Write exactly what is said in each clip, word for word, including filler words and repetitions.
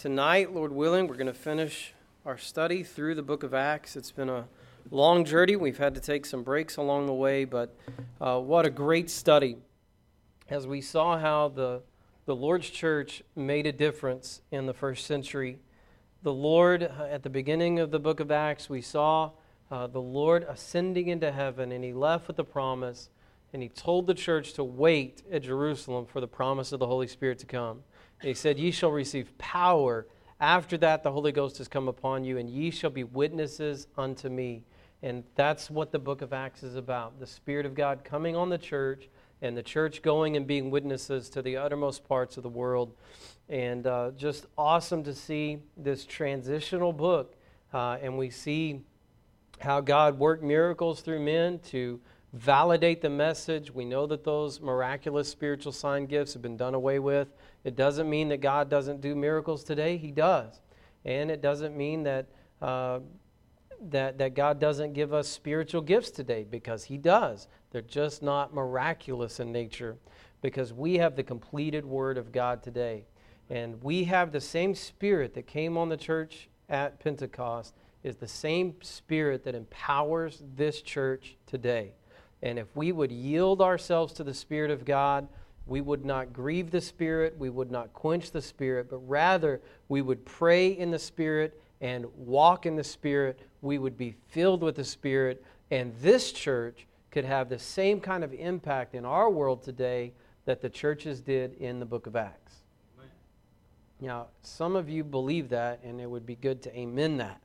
tonight, Lord willing, we're going to finish our study through the book of Acts. It's been a long journey. We've had to take some breaks along the way, but uh, what a great study as we saw how the, the Lord's church made a difference in the first century. The Lord, uh, at the beginning of the book of Acts, we saw uh, the Lord ascending into heaven, and he left with the promise, and he told the church to wait at Jerusalem for the promise of the Holy Spirit to come. And he said, ye shall receive power. After that, the Holy Ghost has come upon you, and ye shall be witnesses unto me. And that's what the book of Acts is about. The Spirit of God coming on the church, and the church going and being witnesses to the uttermost parts of the world. And uh, just awesome to see this transitional book. Uh, and we see how God worked miracles through men to validate the message. We know that those miraculous spiritual sign gifts have been done away with. It doesn't mean that God doesn't do miracles today. He does. And it doesn't mean that uh, that that God doesn't give us spiritual gifts today, because He does. They're just not miraculous in nature, because we have the completed Word of God today. And we have the same Spirit that came on the church at Pentecost is the same Spirit that empowers this church today. And if we would yield ourselves to the Spirit of God, we would not grieve the Spirit, we would not quench the Spirit, but rather we would pray in the Spirit and walk in the Spirit. We would be filled with the Spirit, and this church could have the same kind of impact in our world today that the churches did in the book of Acts. Amen. Now, some of you believe that, and it would be good to amen that.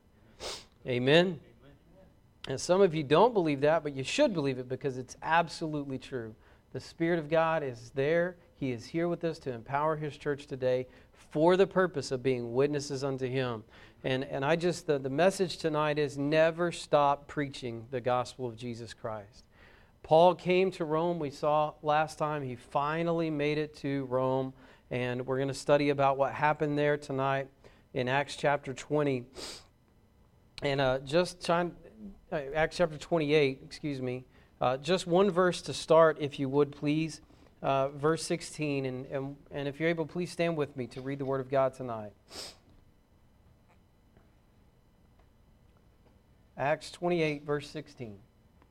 Amen? And some of you don't believe that, but you should believe it, because it's absolutely true. The Spirit of God is there. He is here with us to empower His church today for the purpose of being witnesses unto Him. And and I just, the, the message tonight is never stop preaching the gospel of Jesus Christ. Paul came to Rome. We saw last time he finally made it to Rome. And we're going to study about what happened there tonight in Acts chapter twenty. And uh, just trying... Acts chapter twenty-eight, excuse me. Uh, just one verse to start, if you would, please. Uh, verse sixteen. And, and, and if you're able, please stand with me to read the Word of God tonight. Acts twenty-eight, verse sixteen.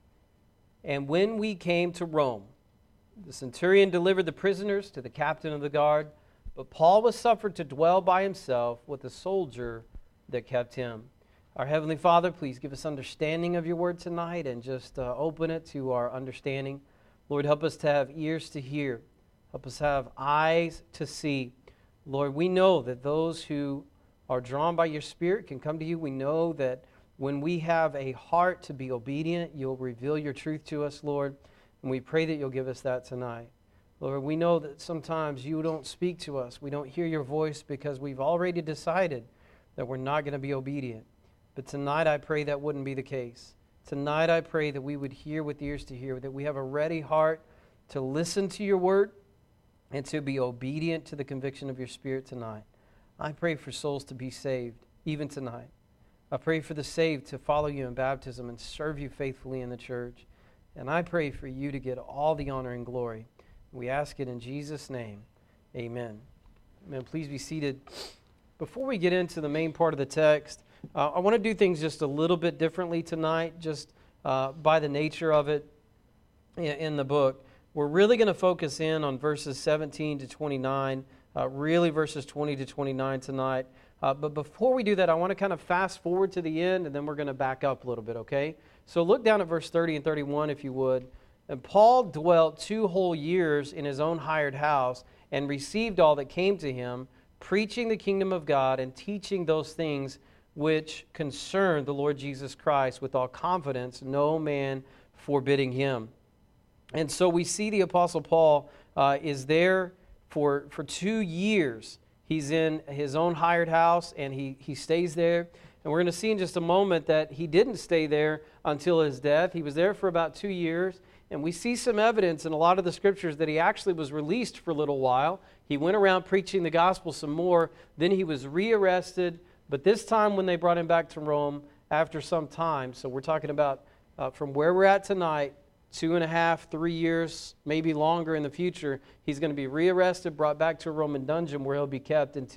And when we came to Rome, the centurion delivered the prisoners to the captain of the guard, but Paul was suffered to dwell by himself with the soldier that kept him. Our Heavenly Father, please give us understanding of your word tonight, and just uh, open it to our understanding. Lord, help us to have ears to hear. Help us have eyes to see. Lord, we know that those who are drawn by your Spirit can come to you. We know that when we have a heart to be obedient, you'll reveal your truth to us, Lord. And we pray that you'll give us that tonight. Lord, we know that sometimes you don't speak to us. We don't hear your voice because we've already decided that we're not going to be obedient. But tonight I pray that wouldn't be the case. Tonight I pray that we would hear with ears to hear, that we have a ready heart to listen to your word and to be obedient to the conviction of your Spirit tonight. I pray for souls to be saved, even tonight. I pray for the saved to follow you in baptism and serve you faithfully in the church. And I pray for you to get all the honor and glory. We ask it in Jesus' name. Amen. Amen. Please be seated. Before we get into the main part of the text, Uh, I want to do things just a little bit differently tonight, just uh, by the nature of it in, in the book. We're really going to focus in on verses seventeen to twenty-nine, uh, really verses twenty to twenty-nine tonight. Uh, but before we do that, I want to kind of fast forward to the end, and then we're going to back up a little bit, okay? So look down at verse thirty and thirty-one, if you would. And Paul dwelt two whole years in his own hired house and received all that came to him, preaching the kingdom of God and teaching those things which concern the Lord Jesus Christ with all confidence, no man forbidding him. And so we see the Apostle Paul uh, is there for, for two years. He's in his own hired house, and he, he stays there. And we're going to see in just a moment that he didn't stay there until his death. He was there for about two years. And we see some evidence in a lot of the scriptures that he actually was released for a little while. He went around preaching the gospel some more. Then he was rearrested. But this time when they brought him back to Rome, after some time, so we're talking about uh, from where we're at tonight, two and a half, three years, maybe longer in the future, he's going to be rearrested, brought back to a Roman dungeon where he'll be kept until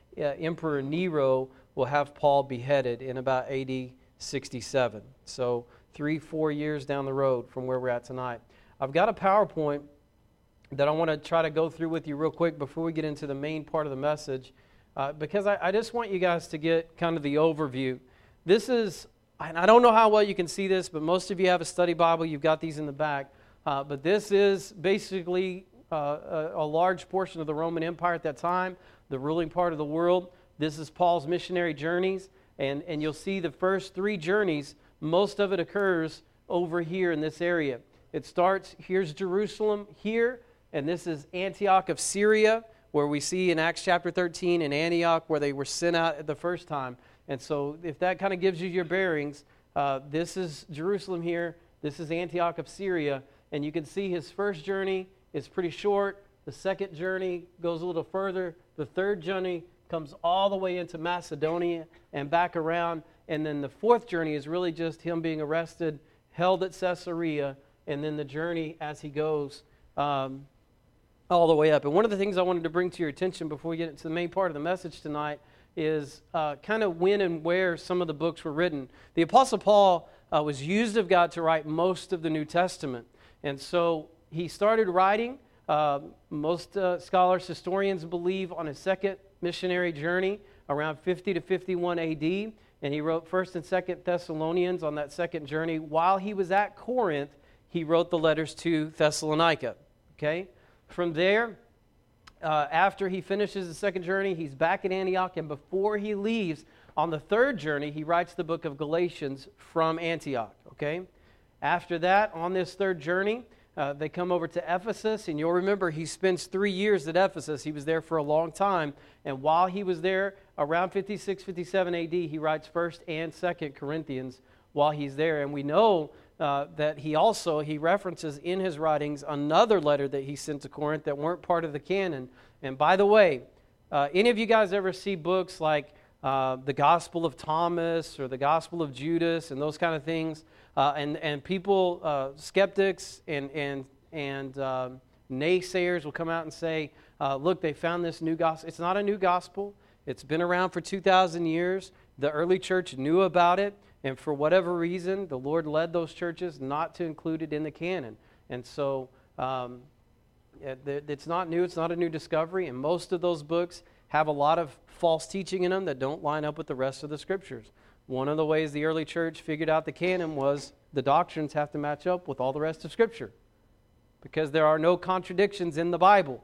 uh, Emperor Nero will have Paul beheaded in about A D sixty-seven. So three, four years down the road from where we're at tonight. I've got a PowerPoint that I want to try to go through with you real quick before we get into the main part of the message, uh, because I, I just want you guys to get kind of the overview. This is, and I don't know how well you can see this, but most of you have a study Bible. You've got these in the back. Uh, but this is basically uh, a, a large portion of the Roman Empire at that time, the ruling part of the world. This is Paul's missionary journeys, and, and you'll see the first three journeys, most of it occurs over here in this area. It starts, here's Jerusalem here, and this is Antioch of Syria, where we see in Acts chapter thirteen in Antioch where they were sent out at the first time. And so if that kind of gives you your bearings, uh, this is Jerusalem here, this is Antioch of Syria, and you can see his first journey is pretty short. The second journey goes a little further. The third journey comes all the way into Macedonia and back around. And then the fourth journey is really just him being arrested, held at Caesarea, and then the journey as he goes um, all the way up. And one of the things I wanted to bring to your attention before we get into the main part of the message tonight is uh, kind of when and where some of the books were written. The Apostle Paul uh, was used of God to write most of the New Testament. And so he started writing, uh, most uh, scholars, historians believe, on his second missionary journey around fifty to fifty-one A D, and he wrote First and Second Thessalonians on that second journey. While he was at Corinth, he wrote the letters to Thessalonica. Okay? From there, uh, after he finishes the second journey, he's back at Antioch, and before he leaves on the third journey, he writes the book of Galatians from Antioch. Okay? After that, on this third journey, uh, they come over to Ephesus, and you'll remember he spends three years at Ephesus. He was there for a long time, and while he was there, around fifty-six, fifty-seven A D, he writes First and Second Corinthians while he's there, and we know uh, that he also, he references in his writings another letter that he sent to Corinth that weren't part of the canon. And by the way, uh, any of you guys ever see books like uh, the Gospel of Thomas or the Gospel of Judas and those kind of things? Uh, and, and people, uh, skeptics and, and, and uh, naysayers will come out and say, uh, look, they found this new gospel. It's not a new gospel. It's been around for two thousand years. The early church knew about it, and for whatever reason, the Lord led those churches not to include it in the canon. And so um, it's not new. It's not a new discovery, and most of those books have a lot of false teaching in them that don't line up with the rest of the Scriptures. One of the ways the early church figured out the canon was the doctrines have to match up with all the rest of Scripture, because there are no contradictions in the Bible.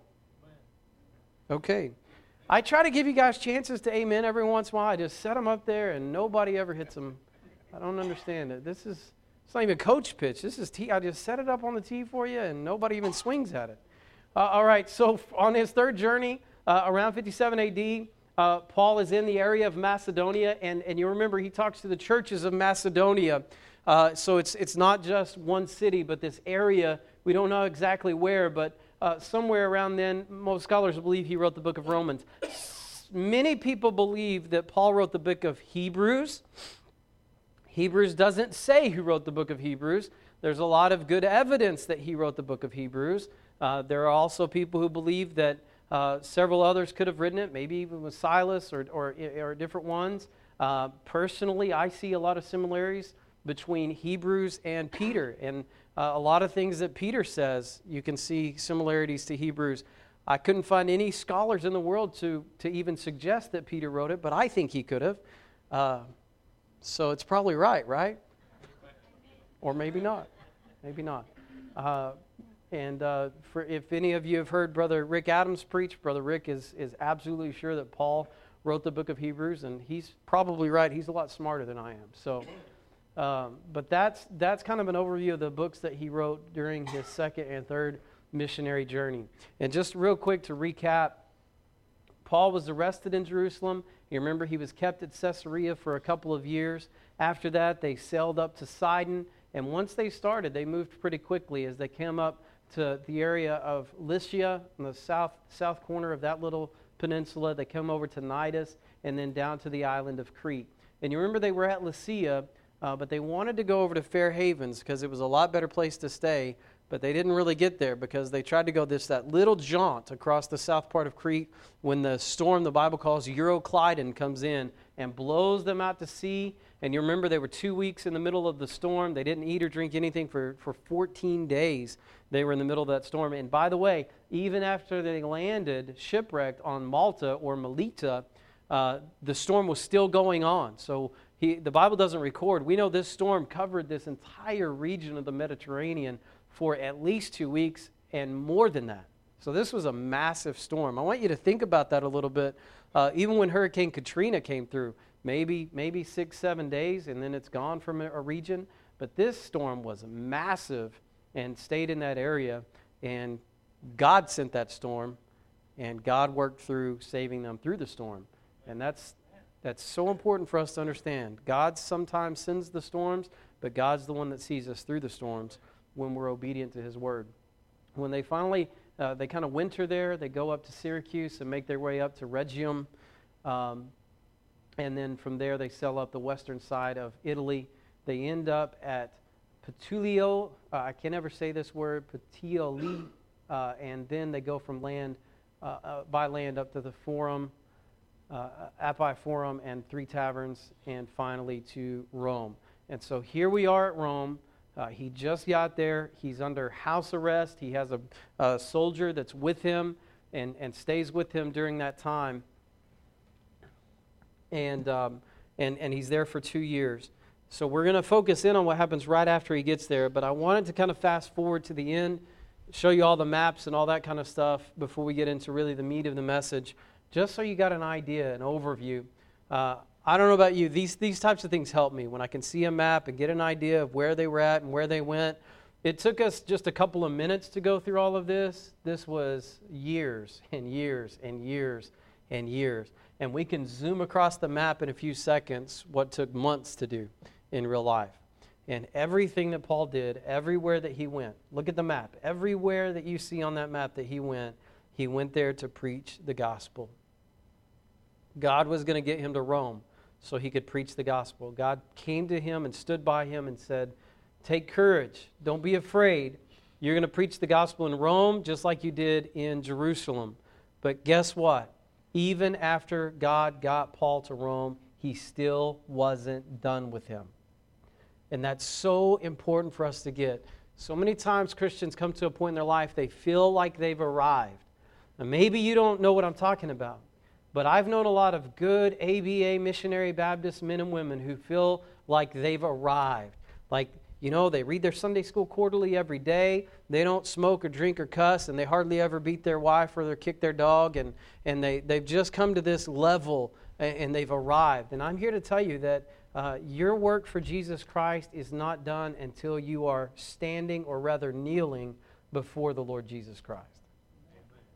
Okay. I try to give you guys chances to amen every once in a while. I just set them up there and nobody ever hits them. I don't understand it. This is, it's not even coach pitch. This is tee. I just set it up on the tee for you and nobody even swings at it. Uh, all right, so on his third journey, uh, around fifty-seven A D, uh, Paul is in the area of Macedonia, and, and you remember he talks to the churches of Macedonia. Uh, so it's it's not just one city, but this area. We don't know exactly where, but uh, somewhere around then, most scholars believe he wrote the book of Romans. Many people believe that Paul wrote the book of Hebrews. Hebrews doesn't say who wrote the book of Hebrews. There's a lot of good evidence that he wrote the book of Hebrews. Uh, there are also people who believe that uh, several others could have written it, maybe even with Silas or, or, or different ones. Uh, personally, I see a lot of similarities between Hebrews and Peter, and uh, a lot of things that Peter says, you can see similarities to Hebrews. I couldn't find any scholars in the world to, to even suggest that Peter wrote it, but I think he could have. Uh, so it's probably right, right? Or maybe not. Maybe not. Uh, and uh, for if any of you have heard Brother Rick Adams preach, Brother Rick is, is absolutely sure that Paul wrote the book of Hebrews, and he's probably right. He's a lot smarter than I am. So, um, but that's that's kind of an overview of the books that he wrote during his second and third missionary journey. And just real quick to recap, Paul was arrested in Jerusalem. You remember he was kept at Caesarea for a couple of years. After that, they sailed up to Sidon, and once they started, they moved pretty quickly as they came up to the area of Lycia, in the south south corner of that little peninsula. They come over to Cnidus, and then down to the island of Crete. And you remember they were at Lycia, uh, but they wanted to go over to Fair Havens because it was a lot better place to stay but they didn't really get there because they tried to go this that little jaunt across the south part of Crete when the storm the Bible calls Euroclydon comes in and blows them out to sea. And you remember they were two weeks in the middle of the storm. They didn't eat or drink anything for, for fourteen days. They were in the middle of that storm. And by the way, even after they landed shipwrecked on Malta or Melita, uh, the storm was still going on. So he, the Bible doesn't record. We know this storm covered this entire region of the Mediterranean for at least two weeks and more than that. So this was a massive storm. I want you to think about that a little bit. Uh, even when Hurricane Katrina came through, maybe maybe six, seven days, and then it's gone from a, a region. But this storm was massive and stayed in that area. And God sent that storm, and God worked through saving them through the storm. And that's that's so important for us to understand. God sometimes sends the storms, but God's the one that sees us through the storms when we're obedient to His word. When they finally, uh, they kind of winter there, they go up to Syracuse and make their way up to Rhegium. Um, and then from there they sail up the western side of Italy. They end up at Puteolio, uh, I can never say this word, Puteoli, uh, and then they go from land, uh, uh, by land up to the Forum, uh, Appian Forum and Three Taverns, and finally to Rome. And so here we are at Rome. Uh, he just got there. He's under house arrest. He has a, a soldier that's with him and, and stays with him during that time. And, um, and, and he's there for two years. So we're going to focus in on what happens right after he gets there. But I wanted to kind of fast forward to the end, show you all the maps and all that kind of stuff before we get into really the meat of the message, just so you got an idea, an overview. Uh, I don't know about you, these these types of things help me when I can see a map and get an idea of where they were at and where they went. It took us just a couple of minutes to go through all of this. This was years and years and years and years. And we can zoom across the map in a few seconds what took months to do in real life. And everything that Paul did, everywhere that he went, look at the map. Everywhere that you see on that map that he went, he went there to preach the gospel. God was going to get him to Rome so he could preach the gospel. God came to him and stood by him and said, take courage. Don't be afraid. You're going to preach the gospel in Rome just like you did in Jerusalem. But guess what? Even after God got Paul to Rome, he still wasn't done with him. And that's so important for us to get. So many times Christians come to a point in their life, they feel like they've arrived. Now maybe you don't know what I'm talking about. But I've known a lot of good A B A missionary Baptist men and women who feel like they've arrived. Like, you know, they read their Sunday school quarterly every day. They don't smoke or drink or cuss, and they hardly ever beat their wife or they kick their dog. And, and they, they've just come to this level, and, and they've arrived. And I'm here to tell you that uh, your work for Jesus Christ is not done until you are standing, or rather kneeling, before the Lord Jesus Christ. Amen.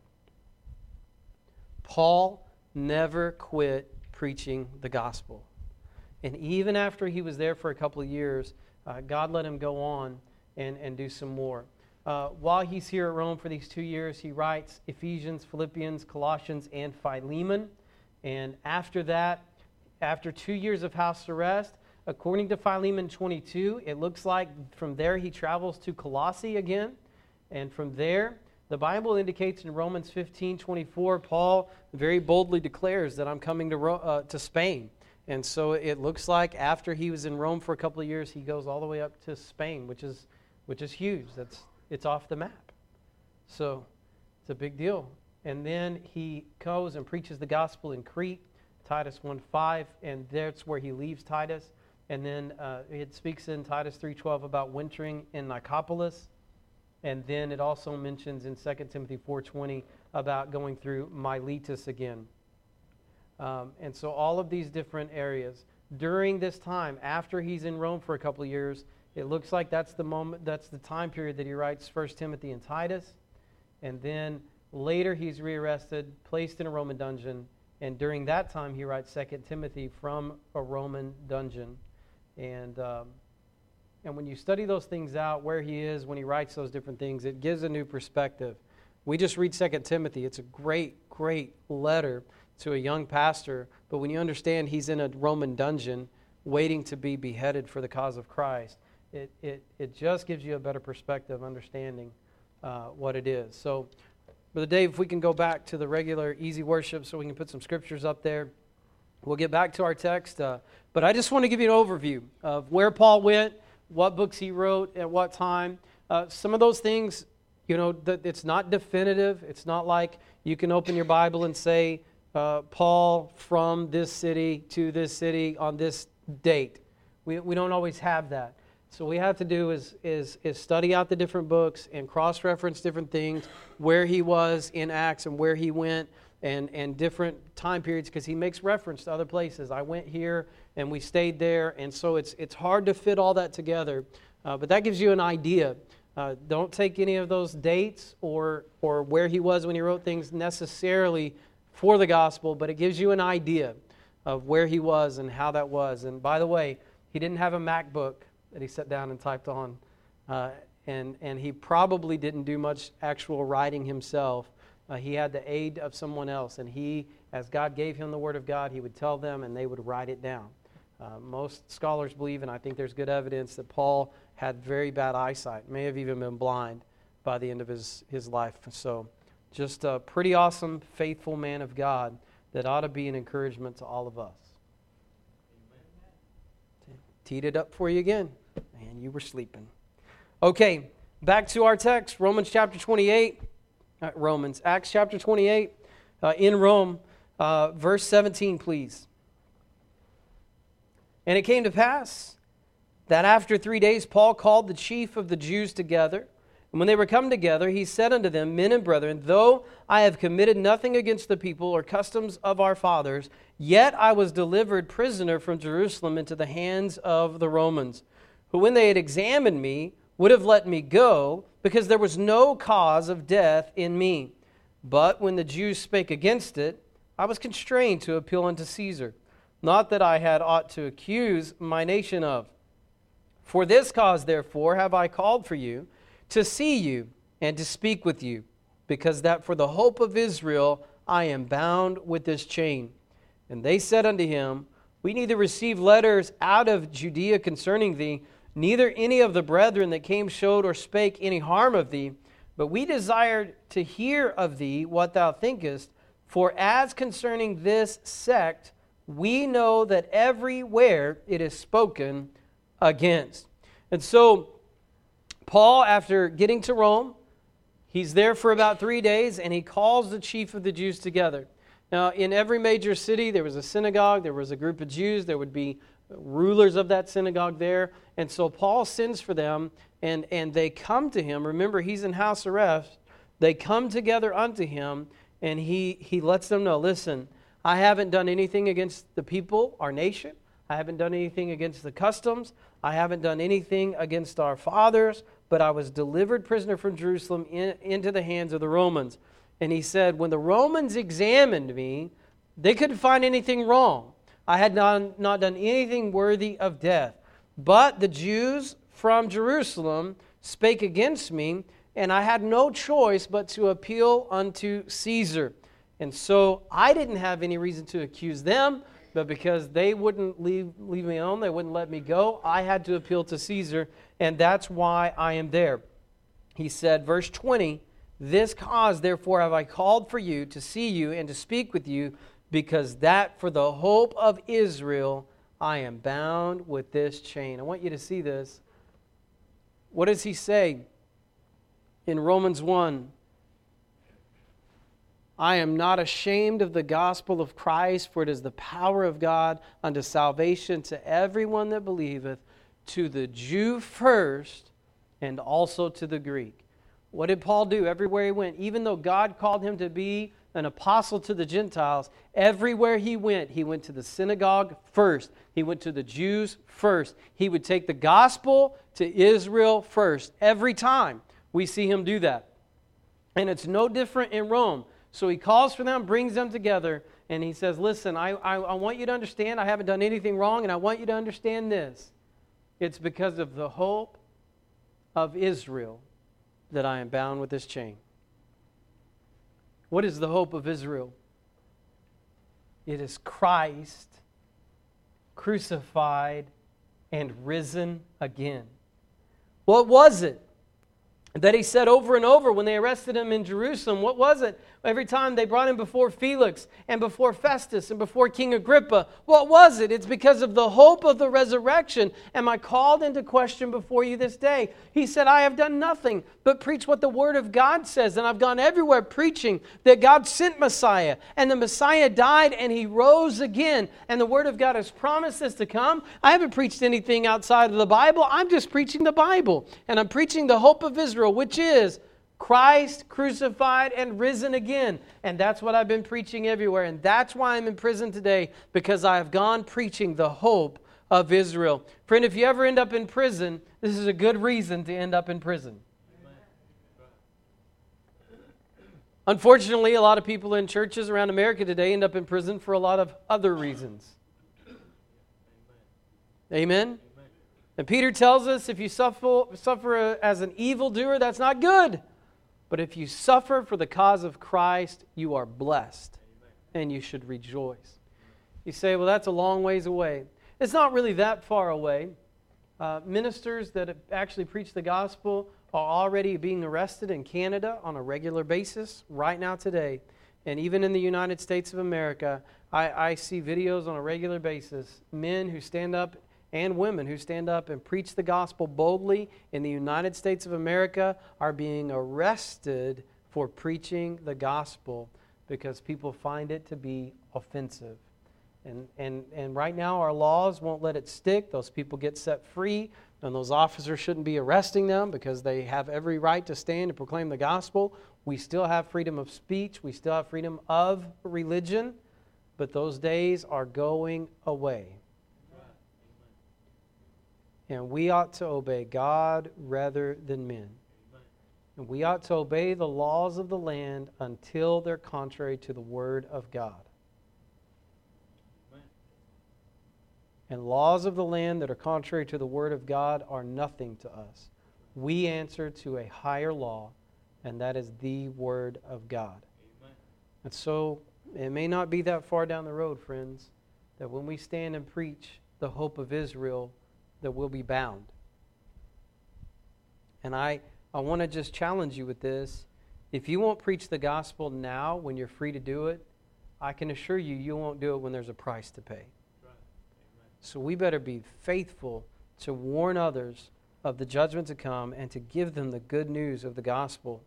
Paul never quit preaching the gospel. And even after he was there for a couple of years, uh, God let him go on and, and do some more. Uh, while he's here at Rome for these two years, he writes Ephesians, Philippians, Colossians, and Philemon. And after that, after two years of house arrest, according to Philemon twenty-two, it looks like from there he travels to Colossae again. And from there, the Bible indicates in Romans fifteen twenty-four, Paul very boldly declares that I'm coming to Ro- uh, to Spain. And so it looks like after he was in Rome for a couple of years, he goes all the way up to Spain, which is which is huge. That's it's off the map. So it's a big deal. And then he goes and preaches the gospel in Crete, Titus one five, and that's where he leaves Titus. And then uh, it speaks in Titus three twelve about wintering in Nicopolis. And then it also mentions in Second Timothy four twenty about going through Miletus again. Um, and so all of these different areas. During this time, after he's in Rome for a couple of years, it looks like that's the moment, that's the time period that he writes First Timothy and Titus. And then later he's rearrested, placed in a Roman dungeon. And during that time he writes Second Timothy from a Roman dungeon. And... Um, And when you study those things out, where he is, when he writes those different things, it gives a new perspective. We just read Second Timothy. It's a great, great letter to a young pastor. But when you understand he's in a Roman dungeon waiting to be beheaded for the cause of Christ, it, it, it just gives you a better perspective, understanding uh, what it is. So, Brother Dave, if we can go back to the regular easy worship so we can put some scriptures up there. We'll get back to our text. Uh, but I just want to give you an overview of where Paul went, what books he wrote, at what time. Uh, some of those things, you know, th- it's not definitive. It's not like you can open your Bible and say, uh, Paul from this city to this city on this date. We we don't always have that. So what we have to do is, is, is study out the different books and cross-reference different things, where he was in Acts and where he went, and, and different time periods, because he makes reference to other places. I went here and we stayed there, and so it's it's hard to fit all that together. Uh, but that gives you an idea. Uh, don't take any of those dates or or where he was when he wrote things necessarily for the gospel, but it gives you an idea of where he was and how that was. And by the way, he didn't have a MacBook that he sat down and typed on. Uh, and, and he probably didn't do much actual writing himself. Uh, he had the aid of someone else. And he, as God gave him the Word of God, he would tell them and they would write it down. Uh, most scholars believe, and I think there's good evidence, that Paul had very bad eyesight, may have even been blind by the end of his, his life. So just a pretty awesome, faithful man of God that ought to be an encouragement to all of us. Teed it up for you again. Man, you were sleeping. Okay, back to our text, Romans chapter twenty-eight. Uh, Romans, Acts chapter twenty-eight. Uh, in Rome, uh, verse seventeen, please. And it came to pass that after three days Paul called the chief of the Jews together. And when they were come together, he said unto them, Men and brethren, though I have committed nothing against the people or customs of our fathers, yet I was delivered prisoner from Jerusalem into the hands of the Romans, who when they had examined me, would have let me go, because there was no cause of death in me. But when the Jews spake against it, I was constrained to appeal unto Caesar, not that I had aught to accuse my nation of. For this cause, therefore, have I called for you, to see you and to speak with you, because that for the hope of Israel I am bound with this chain. And they said unto him, We neither receive letters out of Judea concerning thee, neither any of the brethren that came showed or spake any harm of thee, but we desired to hear of thee what thou thinkest, for as concerning this sect, we know that everywhere it is spoken against. And so, Paul, after getting to Rome, he's there for about three days, and he calls the chief of the Jews together. Now, in every major city, there was a synagogue, there was a group of Jews, there would be rulers of that synagogue there. And so Paul sends for them, and, and they come to him. Remember, he's in house arrest. They come together unto him, and he, he lets them know, listen, I haven't done anything against the people, our nation. I haven't done anything against the customs. I haven't done anything against our fathers, but I was delivered prisoner from Jerusalem in, into the hands of the Romans. And he said, when the Romans examined me, they couldn't find anything wrong. I had not, not done anything worthy of death. But the Jews from Jerusalem spake against me, and I had no choice but to appeal unto Caesar. And so I didn't have any reason to accuse them, but because they wouldn't leave, leave me alone, they wouldn't let me go, I had to appeal to Caesar, and that's why I am there. He said, verse twenty, This cause, therefore, have I called for you, to see you and to speak with you, because that for the hope of Israel I am bound with this chain. I want you to see this. What does he say in Romans one? I am not ashamed of the gospel of Christ, for it is the power of God unto salvation to everyone that believeth, to the Jew first, and also to the Greek. What did Paul do everywhere he went? Even though God called him to be an apostle to the Gentiles, everywhere he went, he went to the synagogue first. He went to the Jews first. He would take the gospel to Israel first. Every time we see him do that. And it's no different in Rome. So he calls for them, brings them together, and he says, listen, I, I, I want you to understand I haven't done anything wrong, and I want you to understand this. It's because of the hope of Israel that I am bound with this chain. What is the hope of Israel? It is Christ crucified and risen again. What was it that he said over and over when they arrested him in Jerusalem? What was it? Every time they brought him before Felix and before Festus and before King Agrippa, what was it? It's because of the hope of the resurrection. Am I called into question before you this day? He said, I have done nothing but preach what the Word of God says. And I've gone everywhere preaching that God sent Messiah. And the Messiah died and He rose again. And the Word of God has promised this to come. I haven't preached anything outside of the Bible. I'm just preaching the Bible. And I'm preaching the hope of Israel, which is Christ crucified and risen again. And that's what I've been preaching everywhere. And that's why I'm in prison today, because I have gone preaching the hope of Israel. Friend, if you ever end up in prison, this is a good reason to end up in prison. Unfortunately, a lot of people in churches around America today end up in prison for a lot of other reasons. Amen? And Peter tells us if you suffer, suffer as an evildoer, that's not good. But if you suffer for the cause of Christ, you are blessed, and you should rejoice. You say, well, that's a long ways away. It's not really that far away. Uh, ministers that actually preach the gospel are already being arrested in Canada on a regular basis right now today. And even in the United States of America, I, I see videos on a regular basis, men who stand up and women who stand up and preach the gospel boldly in the United States of America are being arrested for preaching the gospel because people find it to be offensive. And, and, and right now our laws won't let it stick. Those people get set free, and those officers shouldn't be arresting them because they have every right to stand and proclaim the gospel. We still have freedom of speech. We still have freedom of religion, but those days are going away. And we ought to obey God rather than men. And we ought to obey the laws of the land until they're contrary to the Word of God. And laws of the land that are contrary to the Word of God are nothing to us. We answer to a higher law, and that is the Word of God. And so it may not be that far down the road, friends, that when we stand and preach the hope of Israel, that we'll be bound. And I, I want to just challenge you with this. If you won't preach the gospel now when you're free to do it, I can assure you, you won't do it when there's a price to pay. Right. So we better be faithful to warn others of the judgment to come and to give them the good news of the gospel.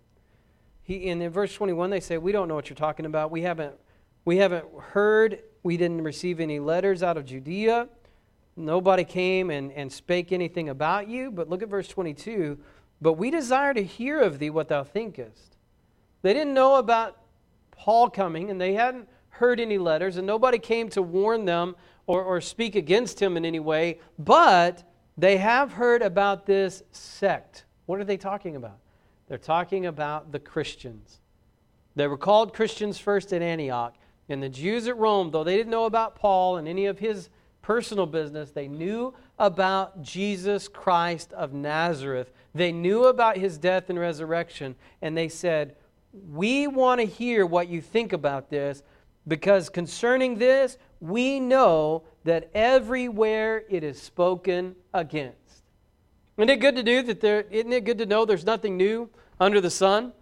He, and in verse twenty-one, they say, we don't know what you're talking about. We haven't, we haven't heard, we didn't receive any letters out of Judea. Nobody came and, and spake anything about you. But look at verse twenty-two. But we desire to hear of thee what thou thinkest. They didn't know about Paul coming, and they hadn't heard any letters, and nobody came to warn them or, or speak against him in any way. But they have heard about this sect. What are they talking about? They're talking about the Christians. They were called Christians first at Antioch. And the Jews at Rome, though they didn't know about Paul and any of his personal business, they knew about Jesus Christ of Nazareth. They knew about His death and resurrection. And they said, we want to hear what you think about this, because concerning this, we know that everywhere it is spoken against. Isn't it good to do that there, isn't it good to know there's nothing new under the sun?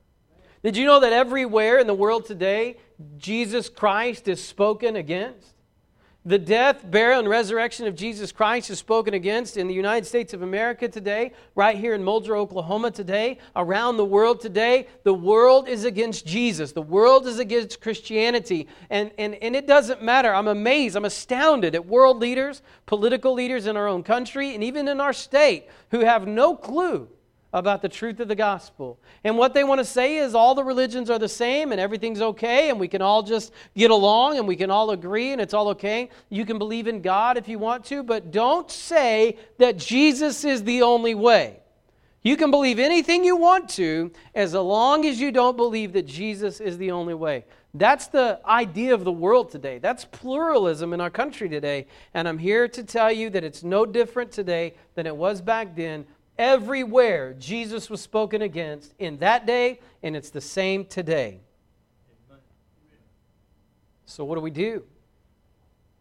Did you know that everywhere in the world today, Jesus Christ is spoken against? The death, burial, and resurrection of Jesus Christ is spoken against in the United States of America today, right here in Mulder, Oklahoma today, around the world today. The world is against Jesus. The world is against Christianity. And, and, and it doesn't matter. I'm amazed, I'm astounded at world leaders, political leaders in our own country, and even in our state, who have no clue about the truth of the gospel. And what they want to say is all the religions are the same and everything's okay and we can all just get along and we can all agree and it's all okay. You can believe in God if you want to, but don't say that Jesus is the only way. You can believe anything you want to as long as you don't believe that Jesus is the only way. That's the idea of the world today. That's pluralism in our country today. And I'm here to tell you that it's no different today than it was back then. Everywhere Jesus was spoken against in that day, and it's the same today. So what do we do?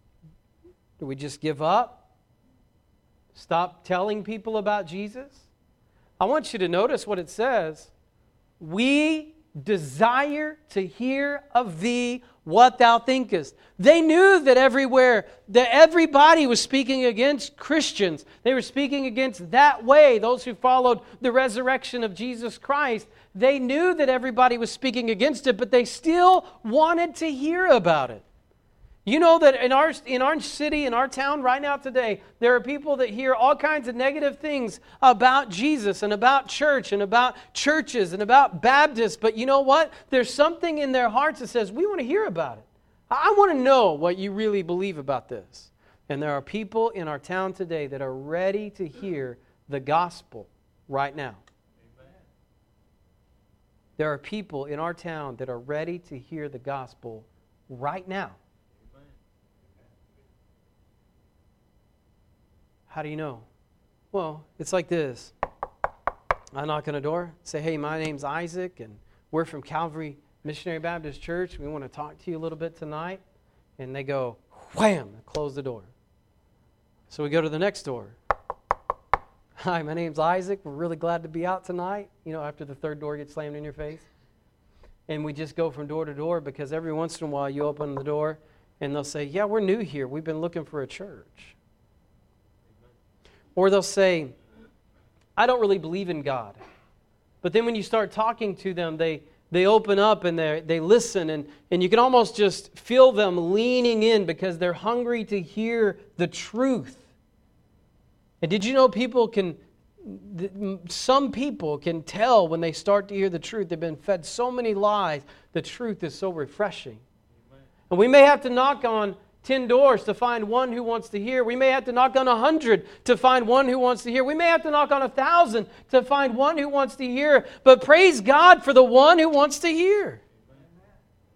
Do we just give up? Stop telling people about Jesus? I want you to notice what it says. We desire to hear of thee what thou thinkest. They knew that everywhere, that everybody was speaking against Christians. They were speaking against that way, those who followed the resurrection of Jesus Christ. They knew that everybody was speaking against it, but they still wanted to hear about it. You know that in our in our city, in our town right now today, there are people that hear all kinds of negative things about Jesus and about church and about churches and about Baptists. But you know what? There's something in their hearts that says, we want to hear about it. I want to know what you really believe about this. And there are people in our town today that are ready to hear the gospel right now. Amen. There are people in our town that are ready to hear the gospel right now. How do you know? Well, it's like this. I knock on a door, say, hey, my name's Isaac, and we're from Calvary Missionary Baptist Church. We want to talk to you a little bit tonight. And they go, wham, close the door. So we go to the next door. Hi, my name's Isaac. We're really glad to be out tonight. You know, after the third door gets slammed in your face. And we just go from door to door because every once in a while you open the door and they'll say, yeah, we're new here. We've been looking for a church. Or they'll say, I don't really believe in God. But then when you start talking to them, they, they open up and they they listen. And, and you can almost just feel them leaning in because they're hungry to hear the truth. And did you know people can, some people can tell when they start to hear the truth. They've been fed so many lies. The truth is so refreshing. Amen. And we may have to knock on ten doors to find one who wants to hear. We may have to knock on a hundred to find one who wants to hear. We may have to knock on a thousand to find one who wants to hear. But praise God for the one who wants to hear. Amen.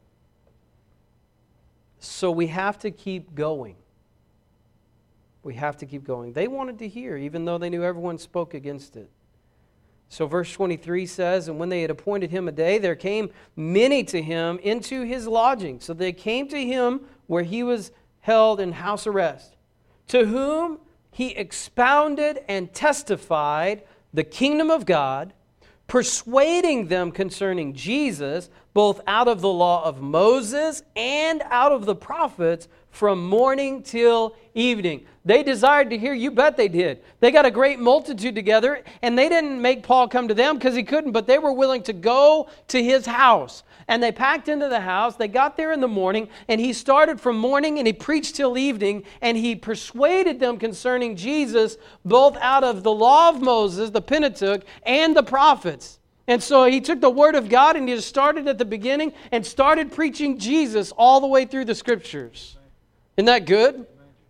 So we have to keep going. We have to keep going. They wanted to hear, even though they knew everyone spoke against it. So verse twenty-three says, and when they had appointed him a day, there came many to him into his lodging. So they came to him where he was held in house arrest, to whom he expounded and testified the kingdom of God, persuading them concerning Jesus, both out of the law of Moses and out of the prophets, from morning till evening. They desired to hear. You bet they did. They got a great multitude together, and they didn't make Paul come to them because he couldn't, but they were willing to go to his house. And they packed into the house. They got there in the morning, and he started from morning, and he preached till evening, and he persuaded them concerning Jesus, both out of the law of Moses, the Pentateuch, and the prophets. And so he took the Word of God, and he just started at the beginning and started preaching Jesus all the way through the Scriptures. Isn't that good?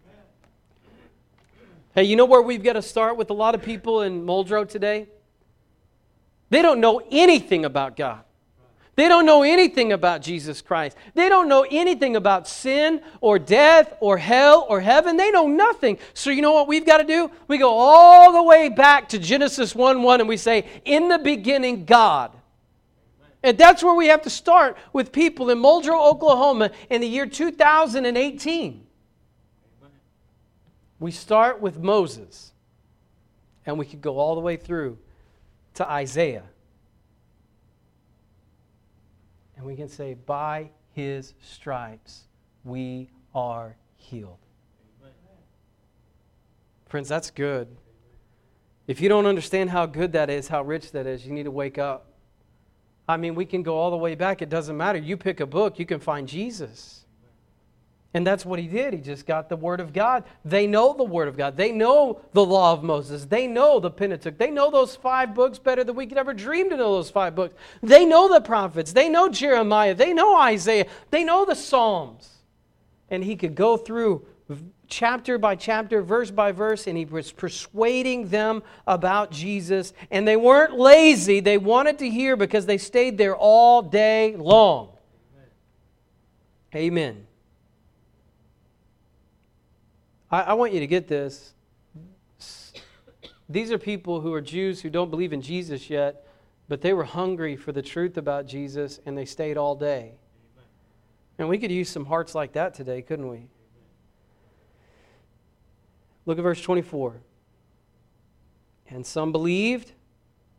Hey, you know where we've got to start with a lot of people in Muldrow today? They don't know anything about God. They don't know anything about Jesus Christ. They don't know anything about sin or death or hell or heaven. They know nothing. So you know what we've got to do? We go all the way back to Genesis one one and we say, in the beginning, God. And that's where we have to start with people in Muldrow, Oklahoma in the year two thousand eighteen. We start with Moses. And we could go all the way through to Isaiah. And we can say, by his stripes we are healed. Amen. Friends, that's good. If you don't understand how good that is, how rich that is, you need to wake up. I mean, we can go all the way back. It doesn't matter. You pick a book, you can find Jesus. And that's what he did. He just got the Word of God. They know the Word of God. They know the law of Moses. They know the Pentateuch. They know those five books better than we could ever dream to know those five books. They know the prophets. They know Jeremiah. They know Isaiah. They know the Psalms. And he could go through chapter by chapter, verse by verse, and he was persuading them about Jesus. And they weren't lazy. They wanted to hear because they stayed there all day long. Amen. Amen. I, I want you to get this. These are people who are Jews who don't believe in Jesus yet, but they were hungry for the truth about Jesus, and they stayed all day. Amen. And we could use some hearts like that today, couldn't we? Amen. Look at verse twenty-four. And some believed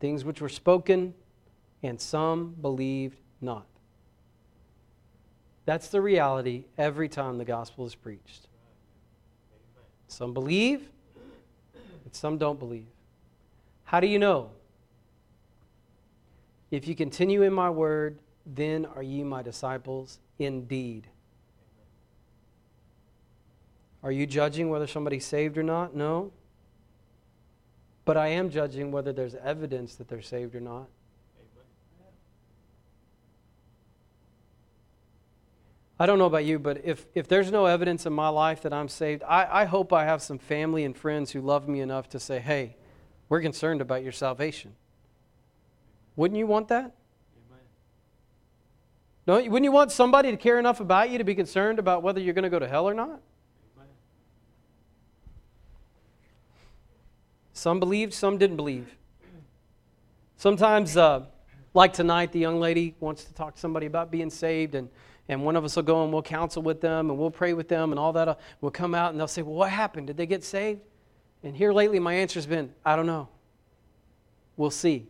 things which were spoken, and some believed not. That's the reality every time the gospel is preached. Some believe, and some don't believe. How do you know? If you continue in my word, then are ye my disciples indeed. Are you judging whether somebody's saved or not? No. But I am judging whether there's evidence that they're saved or not. I don't know about you, but if, if there's no evidence in my life that I'm saved, I, I hope I have some family and friends who love me enough to say, hey, we're concerned about your salvation. Wouldn't you want that? No, wouldn't you want somebody to care enough about you to be concerned about whether you're going to go to hell or not? Some believed, some didn't believe. Sometimes, uh, like tonight, the young lady wants to talk to somebody about being saved, and, and one of us will go and we'll counsel with them, and we'll pray with them, and all that. We'll come out, and they'll say, well, what happened? Did they get saved? And here lately, my answer's been, I don't know. We'll see.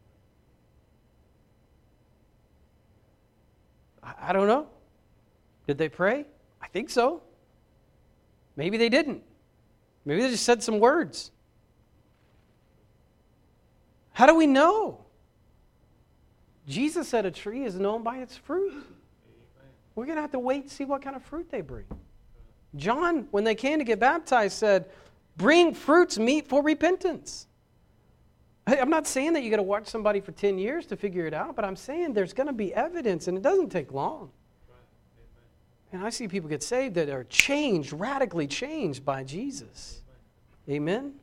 I, I don't know. Did they pray? I think so. Maybe they didn't. Maybe they just said some words. How do we know? Jesus said a tree is known by its fruit. We're going to have to wait and see what kind of fruit they bring. John, when they came to get baptized, said, bring fruits meet for repentance. I'm not saying that you got to watch somebody for ten years to figure it out, but I'm saying there's going to be evidence, and it doesn't take long. And I see people get saved that are changed, radically changed by Jesus. Amen?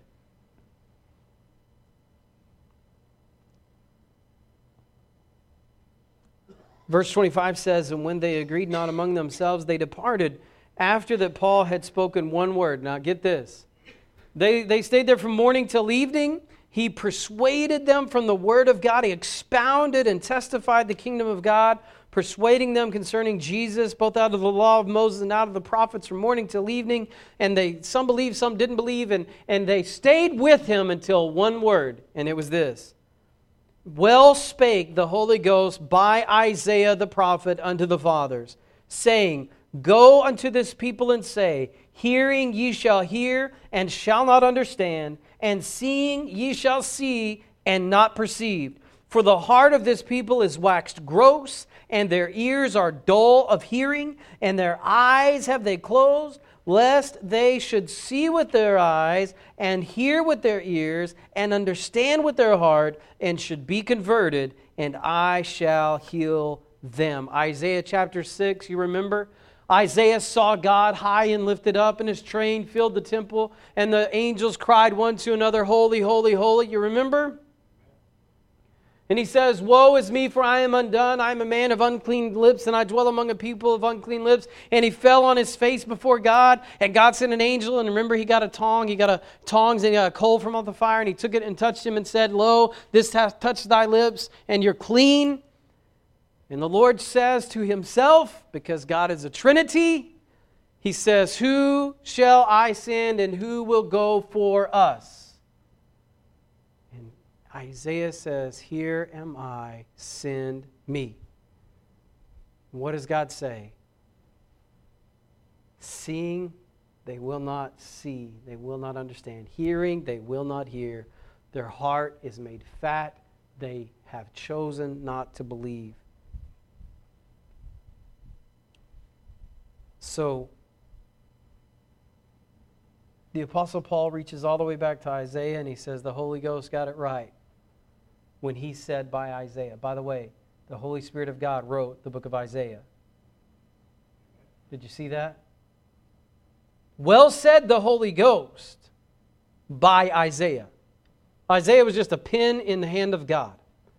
Verse twenty-five says, and when they agreed not among themselves, they departed after that Paul had spoken one word. Now get this. They, they stayed there from morning till evening. He persuaded them from the word of God. He expounded and testified the kingdom of God, persuading them concerning Jesus, both out of the law of Moses and out of the prophets from morning till evening. And they some believed, some didn't believe, and, and they stayed with him until one word, and it was this. Well spake the Holy Ghost by Isaiah the prophet unto the fathers, saying, go unto this people and say, hearing ye shall hear and shall not understand, and seeing ye shall see and not perceive. For the heart of this people is waxed gross, and their ears are dull of hearing, and their eyes have they closed, lest they should see with their eyes, and hear with their ears, and understand with their heart, and should be converted, and I shall heal them. Isaiah chapter six, you remember? Isaiah saw God high and lifted up, and his train filled the temple, and the angels cried one to another, holy, holy, holy. You remember? And he says, woe is me, for I am undone. I am a man of unclean lips, and I dwell among a people of unclean lips. And he fell on his face before God, and God sent an angel. And remember, he got a tong. He got a tongs, and he got a coal from off the fire, and he took it and touched him and said, lo, this hath touched thy lips, and you're clean. And the Lord says to himself, because God is a Trinity, he says, who shall I send, and who will go for us? Isaiah says, here am I, send me. What does God say? Seeing, they will not see, they will not understand. Hearing, they will not hear. Their heart is made fat, they have chosen not to believe. So, the Apostle Paul reaches all the way back to Isaiah, and he says the Holy Ghost got it right when he said by Isaiah. By the way, the Holy Spirit of God wrote the book of Isaiah. Did you see that? Well said the Holy Ghost by Isaiah. Isaiah was just a pen in the hand of God.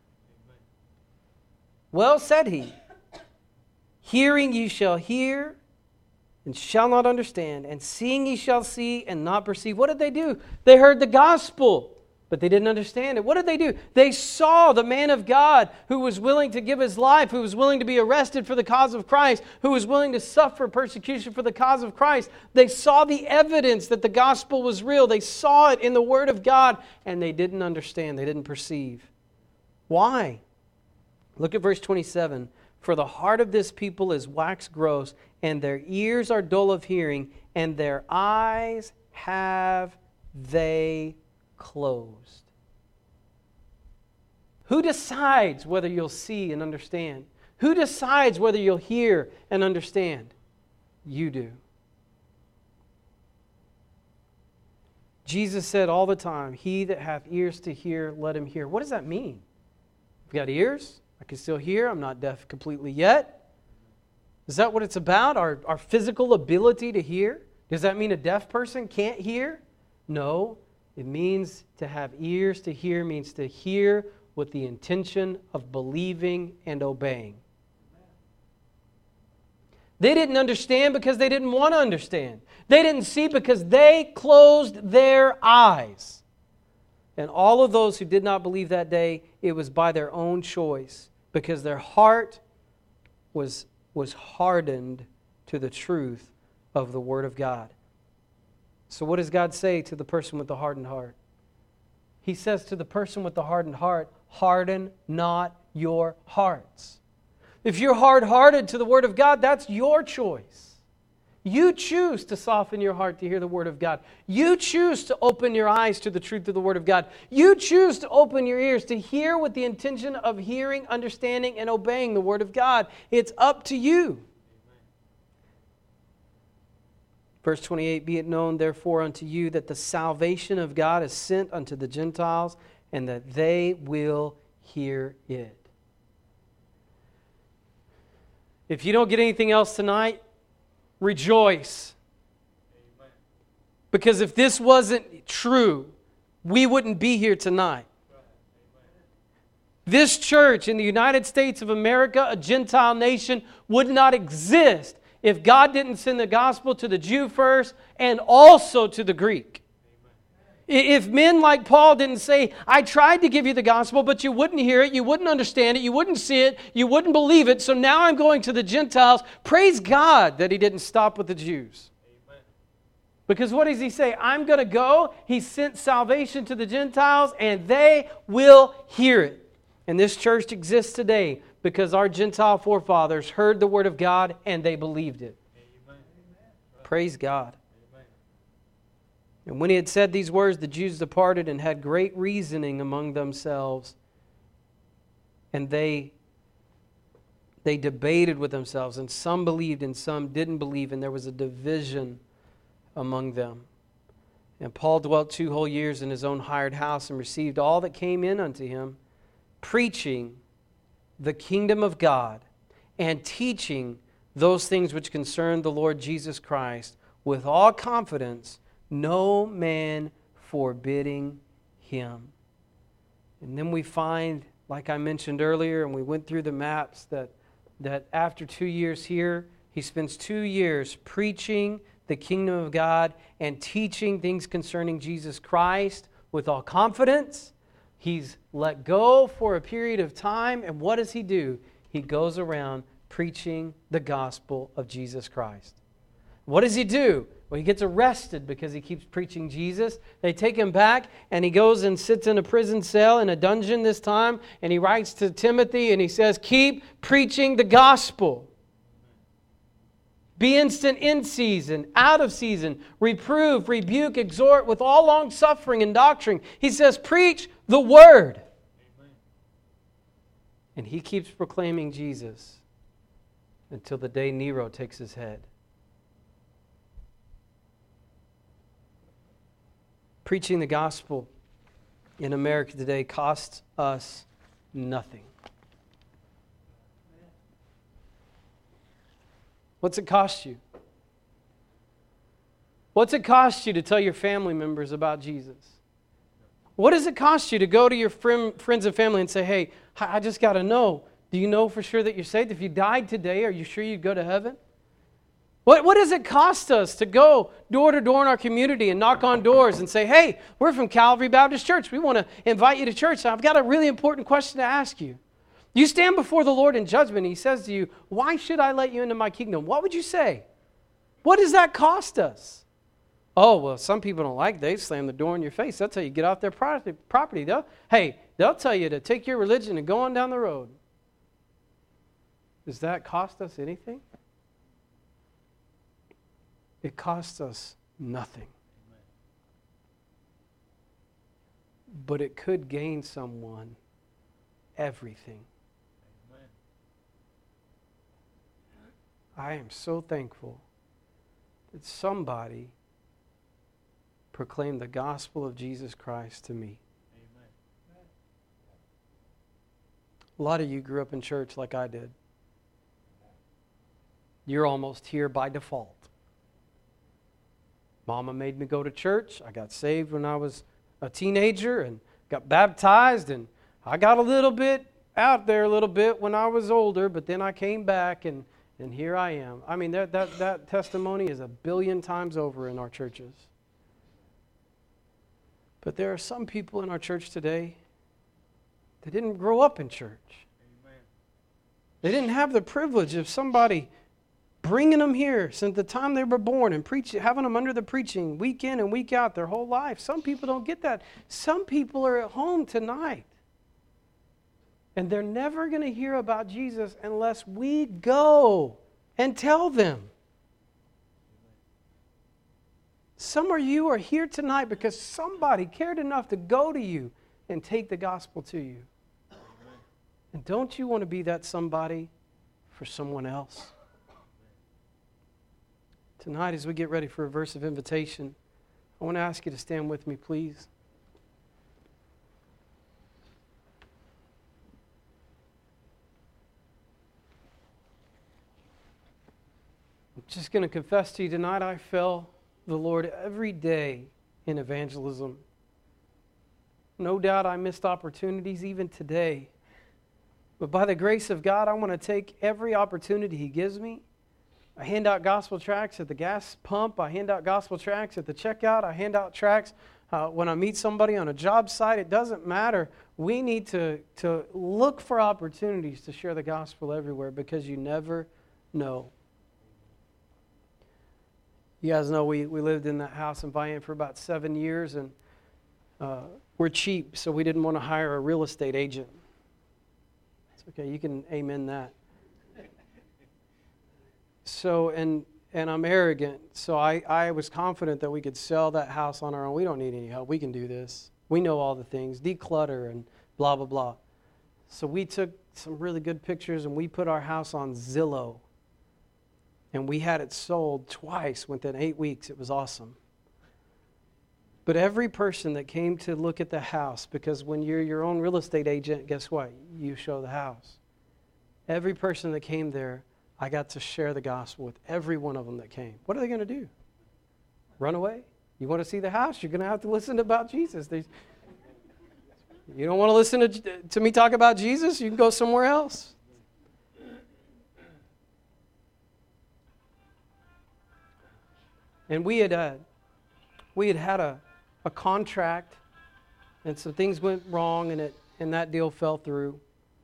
Well said he. Hearing ye shall hear and shall not understand, and seeing ye shall see and not perceive. What did they do? They heard the gospel. but they didn't understand it. What did they do? They saw the man of God who was willing to give his life, who was willing to be arrested for the cause of Christ, who was willing to suffer persecution for the cause of Christ. They saw the evidence that the gospel was real. They saw it in the Word of God, and they didn't understand. They didn't perceive. Why? Look at verse twenty-seven. For the heart of this people is wax gross, and their ears are dull of hearing, and their eyes have they closed. Who decides whether you'll see and understand? Who decides whether you'll hear and understand? You do. Jesus said all the time, he that hath ears to hear, let him hear. What does that mean? I've got ears. I can still hear. I'm not deaf completely yet. Is that what it's about? Our, our physical ability to hear? Does that mean a deaf person can't hear? No. It means to have ears to hear, means to hear with the intention of believing and obeying. They didn't understand because they didn't want to understand. They didn't see because they closed their eyes. And all of those who did not believe that day, it was by their own choice, because their heart was, was hardened to the truth of the Word of God. So what does God say to the person with the hardened heart? He says to the person with the hardened heart, harden not your hearts. If you're hard-hearted to the Word of God, that's your choice. You choose to soften your heart to hear the Word of God. You choose to open your eyes to the truth of the Word of God. You choose to open your ears to hear with the intention of hearing, understanding, and obeying the Word of God. It's up to you. Verse twenty-eight, be it known therefore unto you that the salvation of God is sent unto the Gentiles, and that they will hear it. If you don't get anything else tonight, rejoice. Amen. Because if this wasn't true, we wouldn't be here tonight. Amen. This church in the United States of America, a Gentile nation, would not exist if God didn't send the gospel to the Jew first and also to the Greek. Amen. If men like Paul didn't say, I tried to give you the gospel, but you wouldn't hear it, you wouldn't understand it, you wouldn't see it, you wouldn't believe it, so now I'm going to the Gentiles. Praise God that he didn't stop with the Jews. Amen. Because what does he say? I'm going to go. He sent salvation to the Gentiles, and they will hear it. And this church exists today because our Gentile forefathers heard the Word of God and they believed it. Amen. Praise God. Amen. And when he had said these words, the Jews departed and had great reasoning among themselves. And they, they debated with themselves, and some believed and some didn't believe, and there was a division among them. And Paul dwelt two whole years in his own hired house and received all that came in unto him, preaching the kingdom of God and teaching those things which concern the Lord Jesus Christ with all confidence, no man forbidding him. And then we find, like I mentioned earlier, and we went through the maps, that, that after two years here, he spends two years preaching the kingdom of God and teaching things concerning Jesus Christ with all confidence. He's let go for a period of time, and what does he do? He goes around preaching the gospel of Jesus Christ. What does he do? Well, he gets arrested because he keeps preaching Jesus. They take him back, and he goes and sits in a prison cell, in a dungeon this time, and he writes to Timothy, and he says, keep preaching the gospel. Be instant in season, out of season, reprove, rebuke, exhort with all long suffering and doctrine. He says, preach the word. Amen. And he keeps proclaiming Jesus until the day Nero takes his head. Preaching the gospel in America today costs us nothing. What's it cost you? What's it cost you to tell your family members about Jesus? What does it cost you to go to your friend, friends and family and say, hey, I just got to know, do you know for sure that you're saved? If you died today, are you sure you'd go to heaven? What, what does it cost us to go door to door in our community and knock on doors and say, hey, we're from Calvary Baptist Church. We want to invite you to church. I've got a really important question to ask you. You stand before the Lord in judgment, and He says to you, why should I let you into my kingdom? What would you say? What does that cost us? Oh, well, some people don't like it. They slam the door in your face. They'll tell you get off their property. They'll, hey, they'll tell you to take your religion and go on down the road. Does that cost us anything? It costs us nothing. Amen. But it could gain someone everything. Amen. I am so thankful that somebody proclaimed the gospel of Jesus Christ to me. Amen. A lot of you grew up in church like I did. You're almost here by default. Mama made me go to church. I got saved when I was a teenager and got baptized, and I got a little bit out there a little bit when I was older, but then I came back, and, and here I am. I mean, that, that, that testimony is a billion times over in our churches. But there are some people in our church today that didn't grow up in church. Amen. They didn't have the privilege of somebody bringing them here since the time they were born and preaching, having them under the preaching week in and week out their whole life. Some people don't get that. Some people are at home tonight, and they're never going to hear about Jesus unless we go and tell them. Some of you are here tonight because somebody cared enough to go to you and take the gospel to you. And don't you want to be that somebody for someone else? Tonight, as we get ready for a verse of invitation, I want to ask you to stand with me, please. I'm just going to confess to you tonight, I fail the Lord every day in evangelism. No doubt I missed opportunities even today. But by the grace of God, I want to take every opportunity He gives me. I hand out gospel tracts at the gas pump. I hand out gospel tracts at the checkout. I hand out tracts uh, when I meet somebody on a job site. It doesn't matter. We need to, to look for opportunities to share the gospel everywhere, because you never know. You guys know we, we lived in that house in Vian for about seven years, and uh, we're cheap, so we didn't want to hire a real estate agent. It's okay, you can amen that. So, and and I'm arrogant, so I, I was confident that we could sell that house on our own. We don't need any help. We can do this. We know all the things, declutter and blah, blah, blah. So we took some really good pictures, and we put our house on Zillow. And we had it sold twice within eight weeks. It was awesome. But every person that came to look at the house, because when you're your own real estate agent, guess what? You show the house. Every person that came there, I got to share the gospel with every one of them that came. What are they going to do? Run away? You want to see the house? You're going to have to listen about Jesus. There's, you don't want to listen to, to me talk about Jesus? You can go somewhere else. And we had uh, we had had a, a contract, and some things went wrong, and it and that deal fell through.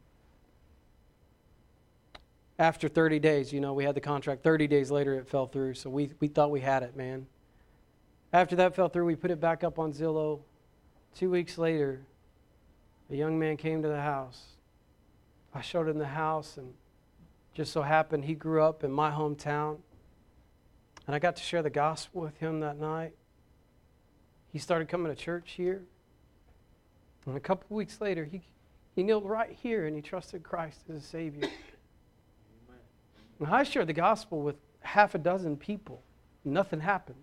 After thirty days, you know, we had the contract. thirty days later, it fell through. So we, we thought we had it, man. After that fell through, we put it back up on Zillow. Two weeks later, a young man came to the house. I showed him the house, and just so happened he grew up in my hometown. And I got to share the gospel with him that night. He started coming to church here. And a couple of weeks later, he, he kneeled right here, and he trusted Christ as a Savior. And I shared the gospel with half a dozen people. Nothing happened.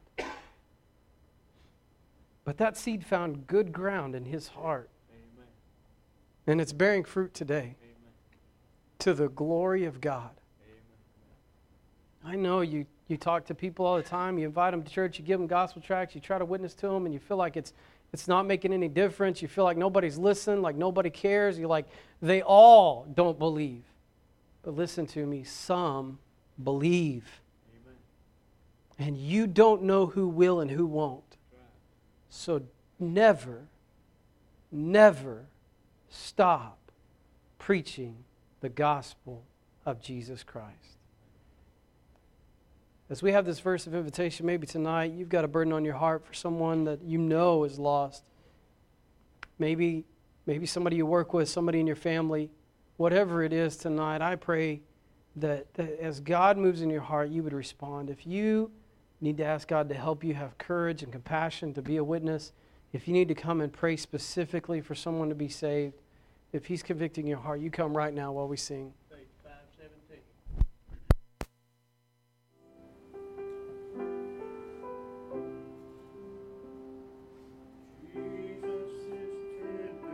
But that seed found good ground in his heart. Amen. And it's bearing fruit today. Amen. To the glory of God. Amen. I know you, you talk to people all the time. You invite them to church. You give them gospel tracts. You try to witness to them. And you feel like it's, it's not making any difference. You feel like nobody's listening, like nobody cares. You're like, they all don't believe. But listen to me, some believe. Amen. And you don't know who will and who won't. So never, never stop preaching the gospel of Jesus Christ. As we have this verse of invitation, maybe tonight you've got a burden on your heart for someone that you know is lost. Maybe, maybe somebody you work with, somebody in your family, whatever it is tonight, I pray that, that as God moves in your heart, you would respond. If you need to ask God to help you have courage and compassion to be a witness, if you need to come and pray specifically for someone to be saved, if He's convicting your heart, you come right now while we sing.